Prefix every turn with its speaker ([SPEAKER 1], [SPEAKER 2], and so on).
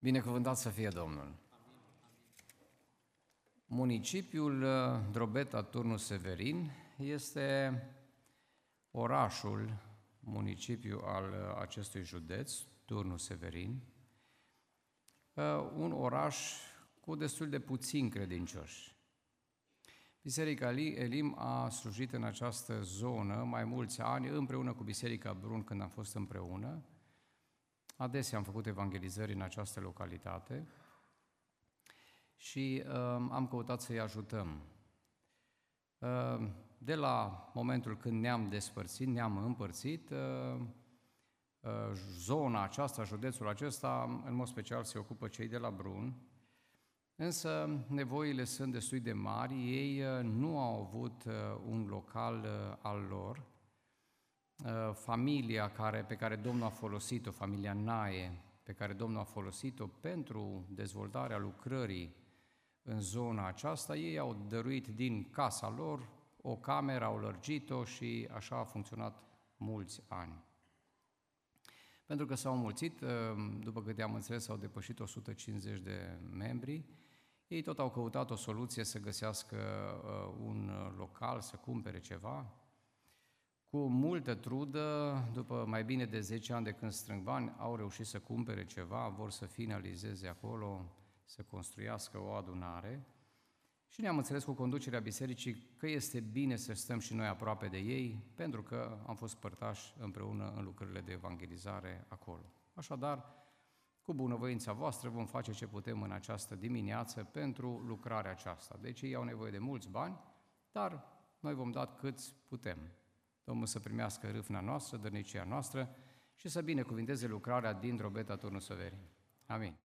[SPEAKER 1] Binecuvântat să fie Domnul! Municipiul Drobeta Turnul Severin este orașul, municipiu al acestui județ, Turnul Severin, un oraș cu destul de puțini credincioși. Biserica Elim a slujit în această zonă mai mulți ani, împreună cu Biserica Brun, când am fost împreună. Adesea am făcut evangelizări în această localitate și am căutat să-i ajutăm. De la momentul când ne-am despărțit, ne-am împărțit, zona aceasta, județul acesta, în mod special se ocupă cei de la Brun, însă nevoile sunt destul de mari, ei nu au avut un local al lor. Familia pe care Domnul a folosit-o, familia Nae, pe care Domnul a folosit-o pentru dezvoltarea lucrării în zona aceasta, ei au dăruit din casa lor o cameră, au lărgit-o și așa a funcționat mulți ani. Pentru că s-au înmulțit, după câte am înțeles, au depășit 150 de membri, ei tot au căutat o soluție să găsească un local, să cumpere ceva. Cu multă trudă, după mai bine de 10 ani de când strâng bani, au reușit să cumpere ceva, vor să finalizeze acolo, să construiască o adunare și ne-am înțeles cu conducerea bisericii că este bine să stăm și noi aproape de ei, pentru că am fost părtași împreună în lucrările de evangelizare acolo. Așadar, cu bunăvoința voastră vom face ce putem în această dimineață pentru lucrarea aceasta. Deci ei au nevoie de mulți bani, dar noi vom da câți putem. Domnul să primească râvna noastră, dărnicia noastră și să binecuvinteze lucrarea din Drobeta Turnul Severin. Amin.